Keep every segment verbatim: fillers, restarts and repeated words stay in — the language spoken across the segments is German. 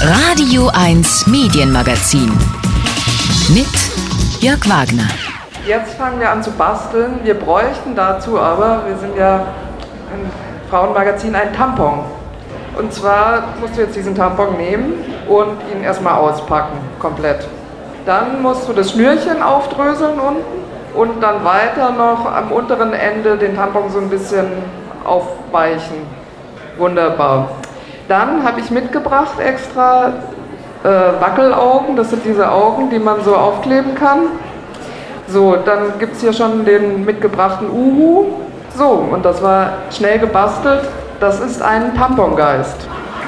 Radio eins Medienmagazin mit Jörg Wagner. Jetzt fangen wir an zu basteln. Wir bräuchten dazu aber, wir sind ja ein Frauenmagazin, ein Tampon. Und zwar musst du jetzt diesen Tampon nehmen und ihn erstmal auspacken, komplett. Dann musst du das Schnürchen aufdröseln unten und dann weiter noch am unteren Ende den Tampon so ein bisschen aufweichen. Wunderbar. Dann habe ich mitgebracht extra äh, Wackelaugen, das sind diese Augen, die man so aufkleben kann. So, dann gibt es hier schon den mitgebrachten Uhu. So, und das war schnell gebastelt. Das ist ein Tampongeist.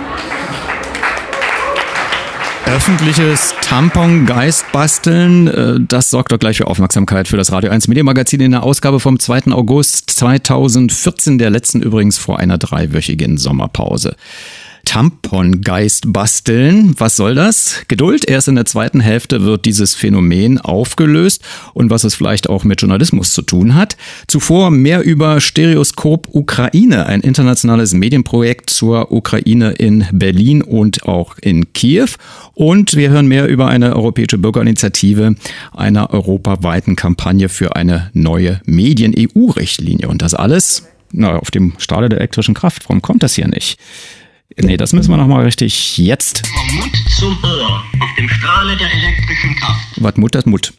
Öffentliches Tampongeist basteln, das sorgt doch gleich für Aufmerksamkeit für das Radio eins Medienmagazin in der Ausgabe vom zweiten August zweitausendvierzehn, der letzten übrigens vor einer dreiwöchigen Sommerpause. Tampongeist basteln. Was soll das? Geduld. Erst in der zweiten Hälfte wird dieses Phänomen aufgelöst und was es vielleicht auch mit Journalismus zu tun hat. Zuvor mehr über Stereoskop Ukraine, ein internationales Medienprojekt zur Ukraine in Berlin und auch in Kiew. Und wir hören mehr über eine europäische Bürgerinitiative, einer europaweiten Kampagne für eine neue Medien-E U-Richtlinie. Und das alles na, auf dem Strahle der elektrischen Kraft. Warum kommt das hier nicht? Nee, das müssen wir nochmal richtig jetzt. Vom Mund zum Ohr, auf dem Strahle der elektrischen Kraft. Was Mut, das Mut.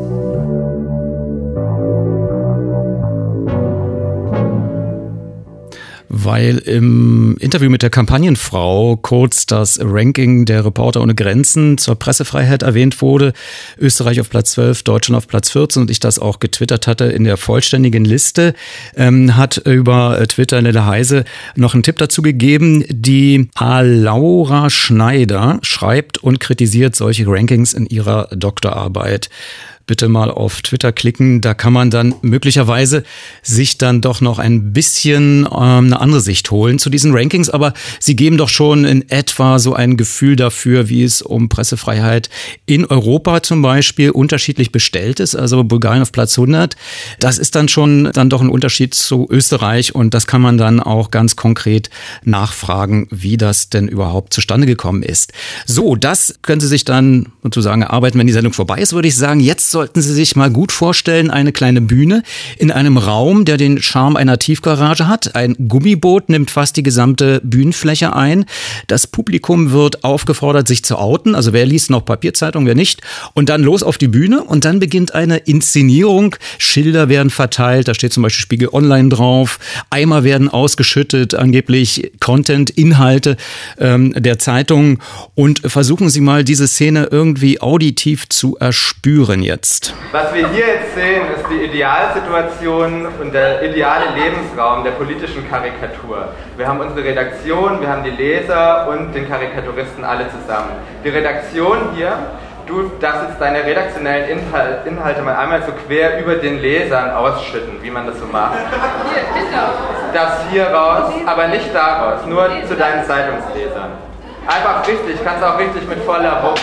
Weil im Interview mit der Kampagnenfrau kurz das Ranking der Reporter ohne Grenzen zur Pressefreiheit erwähnt wurde. Österreich auf Platz zwölf, Deutschland auf Platz vierzehn und ich das auch getwittert hatte in der vollständigen Liste, ähm, hat über Twitter Nelle Heise noch einen Tipp dazu gegeben. Die A. Laura Schneider schreibt und kritisiert solche Rankings in ihrer Doktorarbeit. Bitte mal auf Twitter klicken, da kann man dann möglicherweise sich dann doch noch ein bisschen ähm, eine andere Sicht holen zu diesen Rankings, aber sie geben doch schon in etwa so ein Gefühl dafür, wie es um Pressefreiheit in Europa zum Beispiel unterschiedlich bestellt ist, also Bulgarien auf Platz hundert, das ist dann schon dann doch ein Unterschied zu Österreich und das kann man dann auch ganz konkret nachfragen, wie das denn überhaupt zustande gekommen ist. So, das können Sie sich dann sozusagen erarbeiten, wenn die Sendung vorbei ist, würde ich sagen, jetzt sollten Sie sich mal gut vorstellen, eine kleine Bühne in einem Raum, der den Charme einer Tiefgarage hat. Ein Gummiboot nimmt fast die gesamte Bühnenfläche ein. Das Publikum wird aufgefordert, sich zu outen. Also wer liest noch Papierzeitung, wer nicht. Und dann los auf die Bühne und dann beginnt eine Inszenierung. Schilder werden verteilt, da steht zum Beispiel Spiegel Online drauf. Eimer werden ausgeschüttet, angeblich Content, Inhalte ähm, der Zeitung. Und versuchen Sie mal, diese Szene irgendwie auditiv zu erspüren jetzt. Was wir hier jetzt sehen, ist die Idealsituation und der ideale Lebensraum der politischen Karikatur. Wir haben unsere Redaktion, wir haben die Leser und den Karikaturisten alle zusammen. Die Redaktion hier, du darfst jetzt deine redaktionellen Inhalte mal einmal so quer über den Lesern ausschütten, wie man das so macht. Du darfst hier raus, aber nicht da raus, nur zu deinen Zeitungslesern. Einfach richtig, kannst auch richtig mit voller Wucht.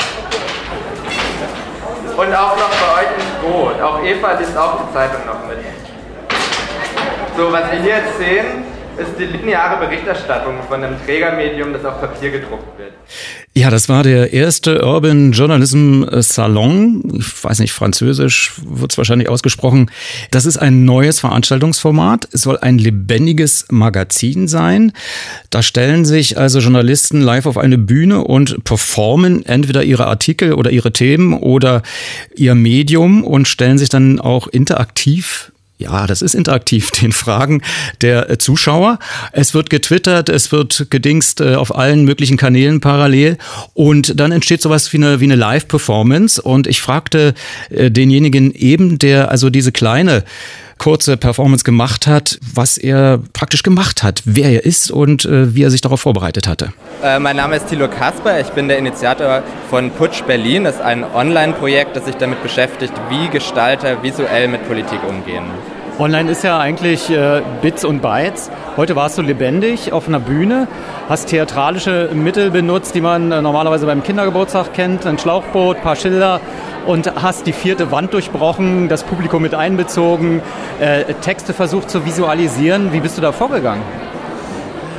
Und auch noch bei euch ins Boot. Auch Eva liest auch die Zeitung noch mit. So, was wir hier jetzt sehen, ist die lineare Berichterstattung von einem Trägermedium, das auf Papier gedruckt wird. Ja, das war der erste Urban Journalism Salon. Ich weiß nicht, französisch wird es wahrscheinlich ausgesprochen. Das ist ein neues Veranstaltungsformat. Es soll ein lebendiges Magazin sein. Da stellen sich also Journalisten live auf eine Bühne und performen entweder ihre Artikel oder ihre Themen oder ihr Medium und stellen sich dann auch interaktiv Ja, das ist interaktiv, den Fragen der Zuschauer. Es wird getwittert, es wird gedingst auf allen möglichen Kanälen parallel und dann entsteht sowas wie eine, wie eine Live-Performance und ich fragte denjenigen eben, der also diese kleine kurze Performance gemacht hat, was er praktisch gemacht hat, wer er ist und äh, wie er sich darauf vorbereitet hatte. Äh, mein Name ist Thilo Kasper, ich bin der Initiator von Putsch Berlin. Das ist ein Online-Projekt, das sich damit beschäftigt, wie Gestalter visuell mit Politik umgehen. Online ist ja eigentlich äh, Bits und Bytes. Heute warst du lebendig auf einer Bühne, hast theatralische Mittel benutzt, die man äh, normalerweise beim Kindergeburtstag kennt, ein Schlauchboot, ein paar Schilder und hast die vierte Wand durchbrochen, das Publikum mit einbezogen, äh, Texte versucht zu visualisieren. Wie bist du da vorgegangen?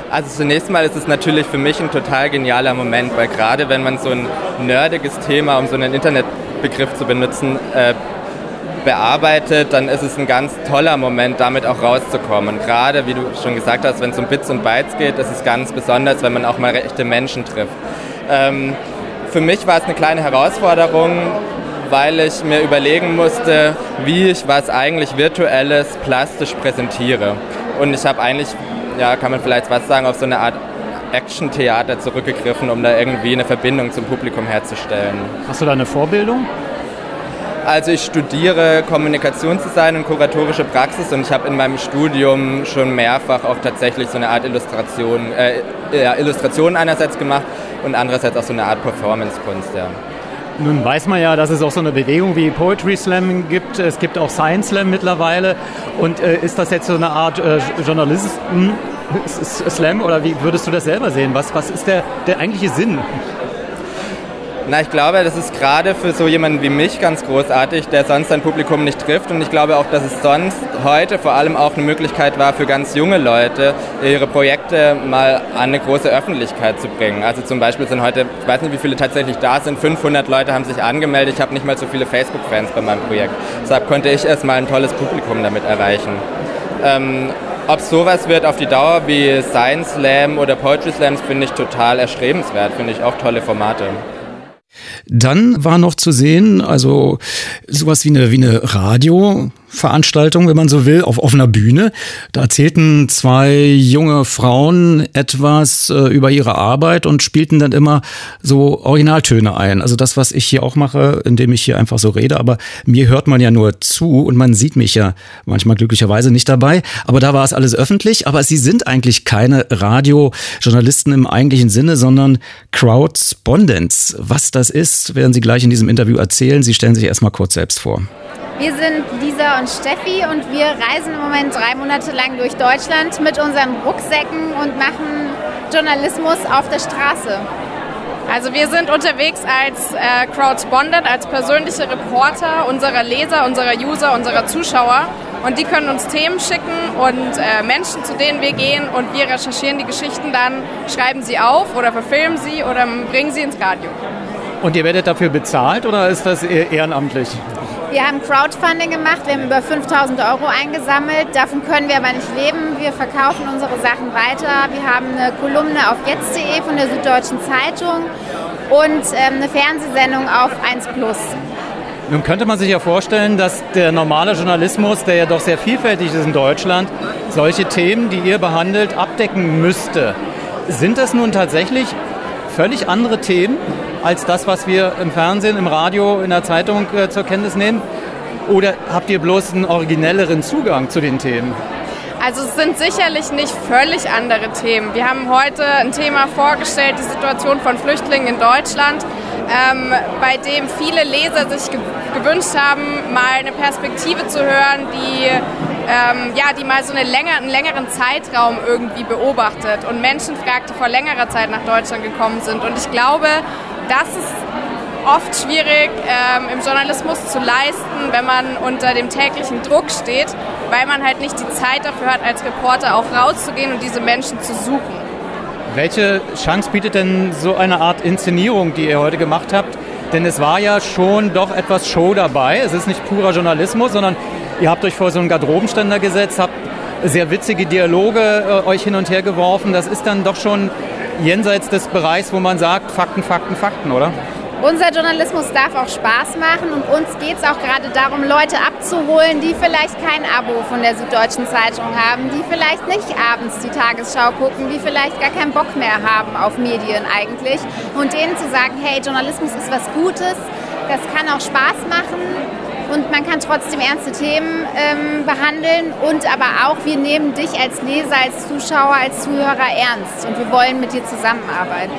Also zunächst mal ist es natürlich für mich ein total genialer Moment, weil gerade wenn man so ein nerdiges Thema, um so einen Internetbegriff zu benutzen, äh, bearbeitet, dann ist es ein ganz toller Moment, damit auch rauszukommen. Und gerade, wie du schon gesagt hast, wenn es um Bits und Bytes geht, ist es ganz besonders, wenn man auch mal echte Menschen trifft. Ähm, für mich war es eine kleine Herausforderung, weil ich mir überlegen musste, wie ich was eigentlich Virtuelles plastisch präsentiere. Und ich habe eigentlich, ja, kann man vielleicht was sagen, auf so eine Art Action-Theater zurückgegriffen, um da irgendwie eine Verbindung zum Publikum herzustellen. Hast du da eine Vorbildung? Also ich studiere Kommunikationsdesign und kuratorische Praxis und ich habe in meinem Studium schon mehrfach auch tatsächlich so eine Art Illustration, äh, ja, Illustrationen einerseits gemacht und andererseits auch so eine Art Performance-Kunst, ja. Nun weiß man ja, dass es auch so eine Bewegung wie Poetry Slam gibt. Es gibt auch Science Slam mittlerweile. Und äh, ist das jetzt so eine Art äh, Journalismus-Slam oder wie würdest du das selber sehen? Was, was ist der, der eigentliche Sinn? Na, ich glaube, das ist gerade für so jemanden wie mich ganz großartig, der sonst sein Publikum nicht trifft. Und ich glaube auch, dass es sonst heute vor allem auch eine Möglichkeit war für ganz junge Leute, ihre Projekte mal an eine große Öffentlichkeit zu bringen. Also zum Beispiel sind heute, ich weiß nicht, wie viele tatsächlich da sind, fünfhundert Leute haben sich angemeldet. Ich habe nicht mal so viele Facebook-Fans bei meinem Projekt. Deshalb konnte ich erst mal ein tolles Publikum damit erreichen. Ähm, Ob es sowas wird auf die Dauer wie Science Slam oder Poetry Slams, finde ich total erstrebenswert. Finde ich auch tolle Formate. Dann war noch zu sehen, also sowas wie eine, wie eine Radioveranstaltung, wenn man so will, auf offener Bühne. Da erzählten zwei junge Frauen etwas äh, über ihre Arbeit und spielten dann immer so Originaltöne ein. Also das, was ich hier auch mache, indem ich hier einfach so rede, aber mir hört man ja nur zu und man sieht mich ja manchmal glücklicherweise nicht dabei. Aber da war es alles öffentlich, aber sie sind eigentlich keine Radiojournalisten im eigentlichen Sinne, sondern Crowdspondents. Was das ist, werden Sie gleich in diesem Interview erzählen. Sie stellen sich erstmal kurz selbst vor. Wir sind Lisa und Steffi und wir reisen im Moment drei Monate lang durch Deutschland mit unseren Rucksäcken und machen Journalismus auf der Straße. Also wir sind unterwegs als äh, Crowdspondent, als persönliche Reporter unserer Leser, unserer User, unserer Zuschauer. Und die können uns Themen schicken und äh, Menschen, zu denen wir gehen, und wir recherchieren die Geschichten dann, schreiben sie auf oder verfilmen sie oder bringen sie ins Radio. Und ihr werdet dafür bezahlt oder ist das eher ehrenamtlich? Wir haben Crowdfunding gemacht, wir haben über fünftausend Euro eingesammelt, davon können wir aber nicht leben. Wir verkaufen unsere Sachen weiter. Wir haben eine Kolumne auf jetzt punkt de von der Süddeutschen Zeitung und ähm, eine Fernsehsendung auf eins plus. Nun könnte man sich ja vorstellen, dass der normale Journalismus, der ja doch sehr vielfältig ist in Deutschland, solche Themen, die ihr behandelt, abdecken müsste. Sind das nun tatsächlich völlig andere Themen als das, was wir im Fernsehen, im Radio, in der Zeitung äh, zur Kenntnis nehmen? Oder habt ihr bloß einen originelleren Zugang zu den Themen? Also es sind sicherlich nicht völlig andere Themen. Wir haben heute ein Thema vorgestellt, die Situation von Flüchtlingen in Deutschland, ähm, bei dem viele Leser sich ge- gewünscht haben, mal eine Perspektive zu hören, die, ähm, ja, die mal so eine länger, einen längeren Zeitraum irgendwie beobachtet und Menschen fragt, die vor längerer Zeit nach Deutschland gekommen sind. Und ich glaube, das ist oft schwierig ähm, im Journalismus zu leisten, wenn man unter dem täglichen Druck steht, weil man halt nicht die Zeit dafür hat, als Reporter auch rauszugehen und diese Menschen zu suchen. Welche Chance bietet denn so eine Art Inszenierung, die ihr heute gemacht habt? Denn es war ja schon doch etwas Show dabei. Es ist nicht purer Journalismus, sondern ihr habt euch vor so einen Garderobenständer gesetzt, habt sehr witzige Dialoge äh, euch hin und her geworfen. Das ist dann doch schon jenseits des Bereichs, wo man sagt, Fakten, Fakten, Fakten, oder? Unser Journalismus darf auch Spaß machen und uns geht es auch gerade darum, Leute abzuholen, die vielleicht kein Abo von der Süddeutschen Zeitung haben, die vielleicht nicht abends die Tagesschau gucken, die vielleicht gar keinen Bock mehr haben auf Medien eigentlich. Und denen zu sagen, hey, Journalismus ist was Gutes, das kann auch Spaß machen und man kann trotzdem ernste Themen ähm, behandeln und aber auch, wir nehmen dich als Leser, als Zuschauer, als Zuhörer ernst und wir wollen mit dir zusammenarbeiten.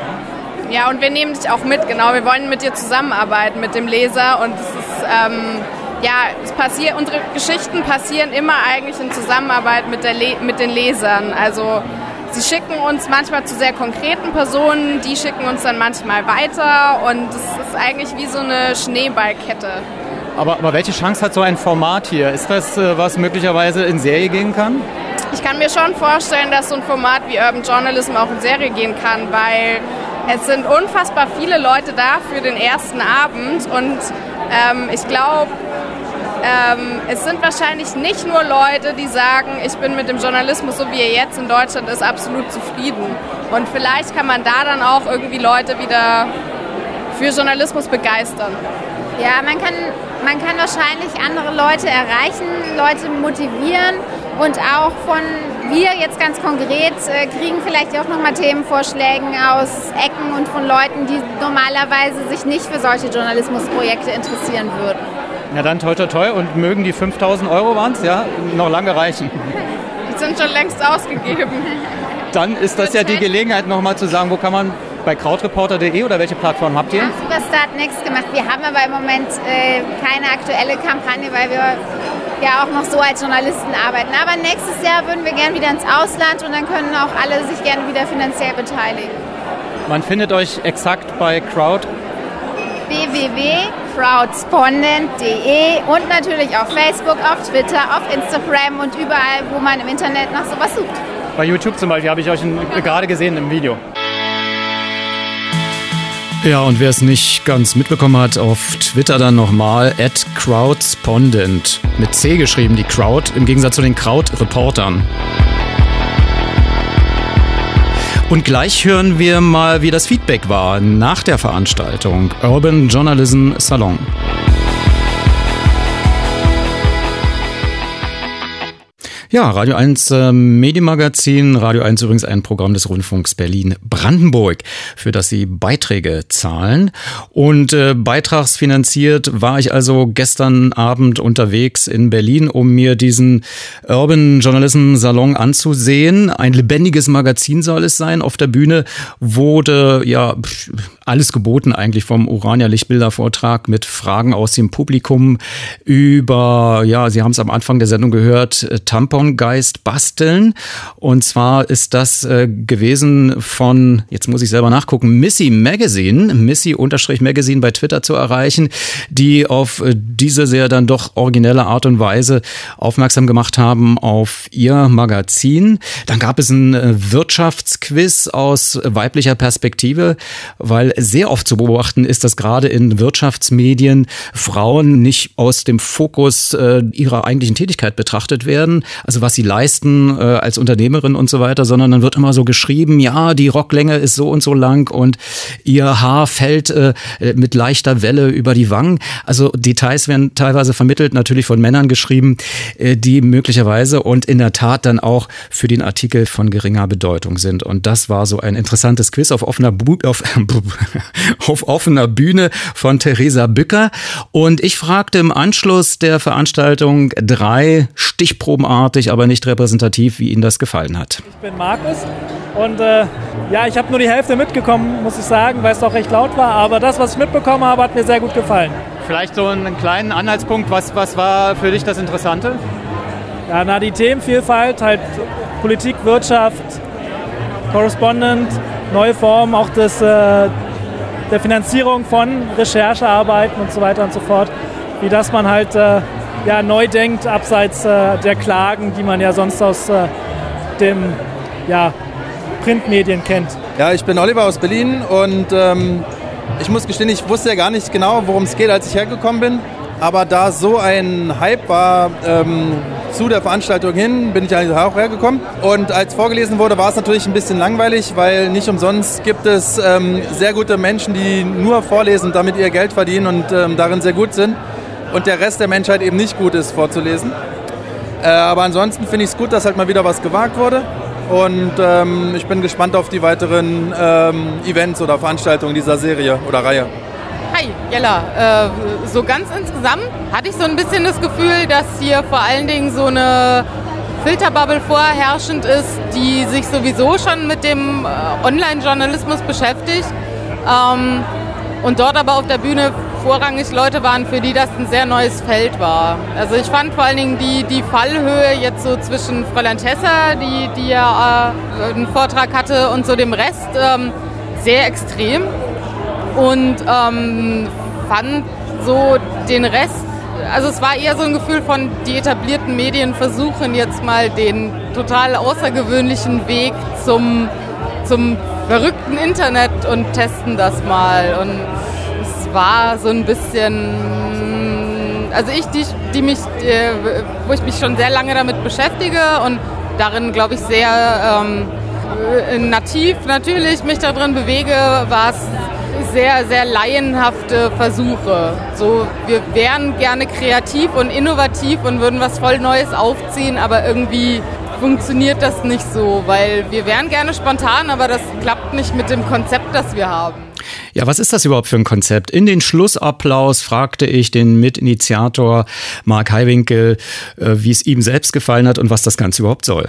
Ja, und wir nehmen dich auch mit, genau. Wir wollen mit dir zusammenarbeiten, mit dem Leser. Und es ist, ähm, ja, es passiert, unsere Geschichten passieren immer eigentlich in Zusammenarbeit mit, der Le- mit den Lesern. Also sie schicken uns manchmal zu sehr konkreten Personen, die schicken uns dann manchmal weiter. Und es ist eigentlich wie so eine Schneeballkette. Aber, aber welche Chance hat so ein Format hier? Ist das, was möglicherweise in Serie gehen kann? ich kann mir schon vorstellen, dass so ein Format wie Urban Journalism auch in Serie gehen kann, weil es sind unfassbar viele Leute da für den ersten Abend und ähm, ich glaube, ähm, es sind wahrscheinlich nicht nur Leute, die sagen, ich bin mit dem Journalismus, so wie er jetzt in Deutschland ist, absolut zufrieden. Und vielleicht kann man da dann auch irgendwie Leute wieder für Journalismus begeistern. Ja, man kann, man kann wahrscheinlich andere Leute erreichen, Leute motivieren und auch von wir jetzt ganz konkret äh, kriegen vielleicht auch nochmal Themenvorschläge aus Ecken und von Leuten, die normalerweise sich nicht für solche Journalismusprojekte interessieren würden. Ja, dann toi toi toi und mögen die fünftausend Euro waren es, ja, noch lange reichen. Die sind schon längst ausgegeben. Dann ist das ja die Gelegenheit nochmal zu sagen, wo kann man bei krautreporter punkt de oder welche Plattform habt ihr? Wir haben es über Startnext gemacht. Wir haben aber im Moment äh, keine aktuelle Kampagne, weil wir ja auch noch so als Journalisten arbeiten. Aber nächstes Jahr würden wir gerne wieder ins Ausland und dann können auch alle sich gerne wieder finanziell beteiligen. Man findet euch exakt bei Crowd. w w w punkt crowdspondent punkt de und natürlich auf Facebook, auf Twitter, auf Instagram und überall, wo man im Internet nach sowas sucht. Bei YouTube zum Beispiel habe ich euch in, gerade gesehen im Video. Ja, und wer es nicht ganz mitbekommen hat, auf Twitter dann nochmal at crowdspondent. Mit C geschrieben, die Crowd, im Gegensatz zu den Krautreportern. Und gleich hören wir mal, wie das Feedback war nach der Veranstaltung Urban Journalism Salon. Ja, Radio eins äh, Medienmagazin, Radio eins übrigens ein Programm des Rundfunks Berlin-Brandenburg, für das Sie Beiträge zahlen. Und äh, beitragsfinanziert war ich also gestern Abend unterwegs in Berlin, um mir diesen Urban Journalism Salon anzusehen. Ein lebendiges Magazin soll es sein. Auf der Bühne wurde ja alles geboten eigentlich, vom Urania Lichtbilder-Vortrag mit Fragen aus dem Publikum über, ja, Sie haben es am Anfang der Sendung gehört, Tampongeist basteln. Und zwar ist das äh, gewesen von, jetzt muss ich selber nachgucken, Missy Magazine, Missy-Magazine bei Twitter zu erreichen, die auf äh, diese sehr dann doch originelle Art und Weise aufmerksam gemacht haben auf ihr Magazin. Dann gab es ein äh, Wirtschaftsquiz aus weiblicher Perspektive, weil sehr oft zu beobachten ist, dass gerade in Wirtschaftsmedien Frauen nicht aus dem Fokus äh, ihrer eigentlichen Tätigkeit betrachtet werden, also was sie leisten äh, als Unternehmerin und so weiter, sondern dann wird immer so geschrieben, ja, die Rocklänge ist so und so lang und ihr Haar fällt äh, mit leichter Welle über die Wangen. Also Details werden teilweise vermittelt, natürlich von Männern geschrieben, äh, die möglicherweise und in der Tat dann auch für den Artikel von geringer Bedeutung sind. Und das war so ein interessantes Quiz auf offener Bu- auf auf offener Bühne von Theresa Bücker. Und ich fragte im Anschluss der Veranstaltung drei stichprobenartig, aber nicht repräsentativ, wie Ihnen das gefallen hat. Ich bin Markus und äh, ja, ich habe nur die Hälfte mitgekommen, muss ich sagen, weil es doch recht laut war. Aber das, was ich mitbekommen habe, hat mir sehr gut gefallen. Vielleicht so einen kleinen Anhaltspunkt, was, was war für dich das Interessante? Ja, na, die Themenvielfalt, halt Politik, Wirtschaft, Correspondent, neue Formen auch des, äh, der Finanzierung von Recherchearbeiten und so weiter und so fort. Wie das man halt äh, ja, neu denkt, abseits äh, der Klagen, die man ja sonst aus äh, dem ja, Printmedien kennt. Ja, ich bin Oliver aus Berlin und ähm, ich muss gestehen, ich wusste ja gar nicht genau, worum es geht, als ich hergekommen bin. Aber da so ein Hype war ähm, zu der Veranstaltung hin, bin ich eigentlich auch hergekommen. Und als vorgelesen wurde, war es natürlich ein bisschen langweilig, weil nicht umsonst gibt es ähm, sehr gute Menschen, die nur vorlesen und damit ihr Geld verdienen und ähm, darin sehr gut sind. Und der Rest der Menschheit eben nicht gut ist, vorzulesen. Äh, aber ansonsten finde ich es gut, dass halt mal wieder was gewagt wurde. Und ähm, ich bin gespannt auf die weiteren ähm, Events oder Veranstaltungen dieser Serie oder Reihe. Hi, Jella. Äh, so ganz insgesamt hatte ich so ein bisschen das Gefühl, dass hier vor allen Dingen so eine Filterbubble vorherrschend ist, die sich sowieso schon mit dem äh, Online-Journalismus beschäftigt. Ähm, und dort aber auf der Bühne vorrangig Leute waren, für die das ein sehr neues Feld war. Also ich fand vor allen Dingen die, die Fallhöhe jetzt so zwischen Fräulein Tesser, die, die ja äh, einen Vortrag hatte, und so dem Rest ähm, sehr extrem. Und ähm, fand so den Rest also es war eher so ein Gefühl von, die etablierten Medien versuchen jetzt mal den total außergewöhnlichen Weg zum, zum verrückten Internet und testen das mal. Und es war so ein bisschen, also ich, die, die mich, wo ich mich schon sehr lange damit beschäftige und darin, glaube ich, sehr ähm, nativ natürlich mich da drin bewege, war es sehr, sehr laienhafte Versuche. So, wir wären gerne kreativ und innovativ und würden was voll Neues aufziehen, aber irgendwie funktioniert das nicht so, weil wir wären gerne spontan, aber das klappt nicht mit dem Konzept, das wir haben. Ja, was ist das überhaupt für ein Konzept? In den Schlussapplaus fragte ich den Mitinitiator Mark Heiwinkel, wie es ihm selbst gefallen hat und was das Ganze überhaupt soll.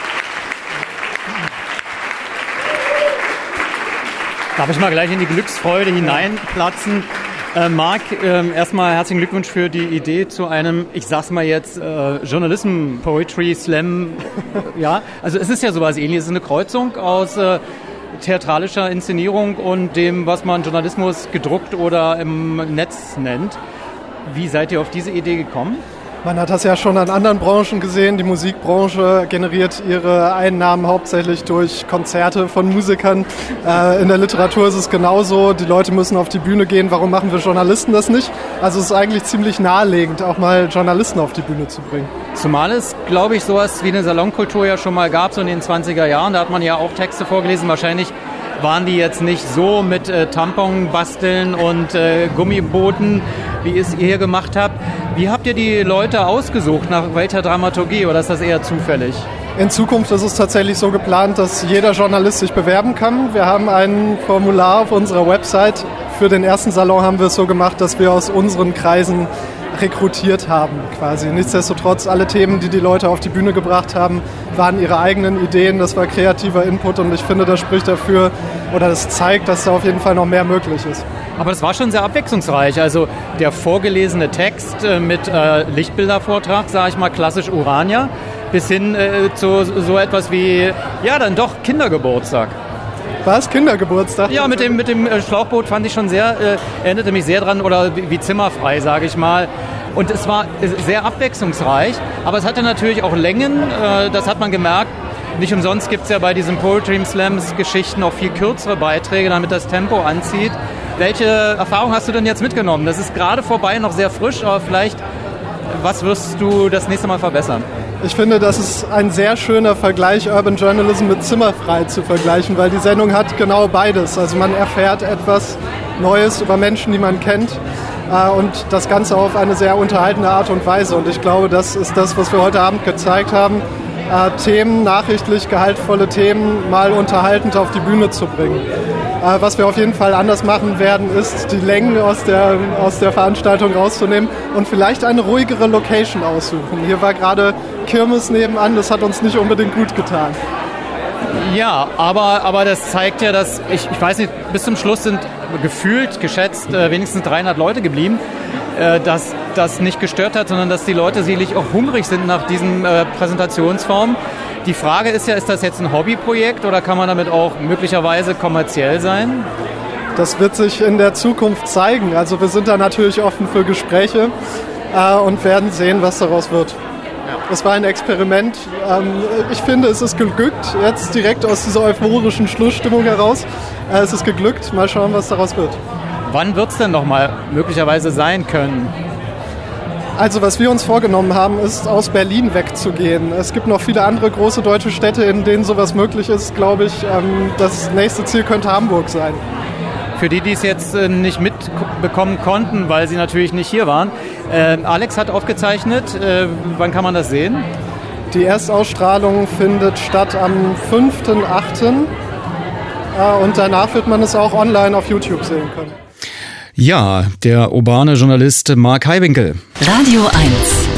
Darf ich mal gleich in die Glücksfreude hineinplatzen? Äh, Marc, äh, erstmal herzlichen Glückwunsch für die Idee zu einem, ich sag's mal jetzt, äh, Journalism, Poetry, Slam. Ja, also es ist ja sowas Ähnliches. Es ist eine Kreuzung aus äh, theatralischer Inszenierung und dem, was man Journalismus gedruckt oder im Netz nennt. Wie seid ihr auf diese Idee gekommen? Man hat das ja schon an anderen Branchen gesehen. Die Musikbranche generiert ihre Einnahmen hauptsächlich durch Konzerte von Musikern. Äh, in der Literatur ist es genauso. Die Leute müssen auf die Bühne gehen. Warum machen wir Journalisten das nicht? Also es ist eigentlich ziemlich naheliegend, auch mal Journalisten auf die Bühne zu bringen. Zumal es, glaube ich, sowas wie eine Salonkultur ja schon mal gab, so in den zwanziger Jahren. Da hat man ja auch Texte vorgelesen. Wahrscheinlich waren die jetzt nicht so mit äh, Tampon basteln und äh, Gummibooten, wie es ihr hier gemacht habt. Wie habt ihr die Leute ausgesucht? Nach welcher Dramaturgie oder ist das eher zufällig? In Zukunft ist es tatsächlich so geplant, dass jeder Journalist sich bewerben kann. Wir haben ein Formular auf unserer Website. Für den ersten Salon haben wir es so gemacht, dass wir aus unseren Kreisen rekrutiert haben quasi. Nichtsdestotrotz, alle Themen, die die Leute auf die Bühne gebracht haben, waren ihre eigenen Ideen. Das war kreativer Input und ich finde, das spricht dafür oder das zeigt, dass da auf jeden Fall noch mehr möglich ist. Aber das war schon sehr abwechslungsreich. Also der vorgelesene Text äh, mit äh, Lichtbildervortrag, sage ich mal klassisch Urania, bis hin äh, zu so etwas wie, ja dann doch Kindergeburtstag. Was? Kindergeburtstag? Ja, mit dem, mit dem Schlauchboot fand ich schon sehr, äh, erinnerte mich sehr dran, oder wie, wie zimmerfrei, sage ich mal. Und es war sehr abwechslungsreich, aber es hatte natürlich auch Längen, äh, das hat man gemerkt. Nicht umsonst gibt es ja bei diesen Poetry Slams Geschichten auch viel kürzere Beiträge, damit das Tempo anzieht. Welche Erfahrung hast du denn jetzt mitgenommen? Das ist gerade vorbei, noch sehr frisch, aber vielleicht, was wirst du das nächste Mal verbessern? Ich finde, das ist ein sehr schöner Vergleich, Urban Journalism mit Zimmerfrei zu vergleichen, weil die Sendung hat genau beides. Also man erfährt etwas Neues über Menschen, die man kennt, äh, und das Ganze auf eine sehr unterhaltende Art und Weise. Und ich glaube, das ist das, was wir heute Abend gezeigt haben, äh, Themen, nachrichtlich gehaltvolle Themen, mal unterhaltend auf die Bühne zu bringen. Äh, was wir auf jeden Fall anders machen werden, ist, die Längen aus der, aus der Veranstaltung rauszunehmen und vielleicht eine ruhigere Location aussuchen. Hier war gerade Kirmes nebenan, das hat uns nicht unbedingt gut getan. Ja, aber, aber das zeigt ja, dass, ich, ich weiß nicht, bis zum Schluss sind gefühlt, geschätzt, äh, wenigstens dreihundert Leute geblieben, äh, dass das nicht gestört hat, sondern dass die Leute sicherlich auch hungrig sind nach diesen äh, Präsentationsformen. Die Frage ist ja, ist das jetzt ein Hobbyprojekt oder kann man damit auch möglicherweise kommerziell sein? Das wird sich in der Zukunft zeigen. Also wir sind da natürlich offen für Gespräche äh, und werden sehen, was daraus wird. Es war ein Experiment. Ähm, ich finde, es ist geglückt, jetzt direkt aus dieser euphorischen Schlussstimmung heraus. Äh, es ist geglückt. Mal schauen, was daraus wird. Wann wird es denn nochmal möglicherweise sein können? Also was wir uns vorgenommen haben, ist aus Berlin wegzugehen. Es gibt noch viele andere große deutsche Städte, in denen sowas möglich ist, glaube ich. Ähm, das nächste Ziel könnte Hamburg sein. Für die, die es jetzt äh, nicht mitbekommen konnten, weil sie natürlich nicht hier waren, äh, Alex hat aufgezeichnet. Äh, wann kann man das sehen? Die Erstausstrahlung findet statt am fünften achten Äh, und danach wird man es auch online auf YouTube sehen können. Ja, der urbane Journalist Mark Heiwinkel. Radio eins.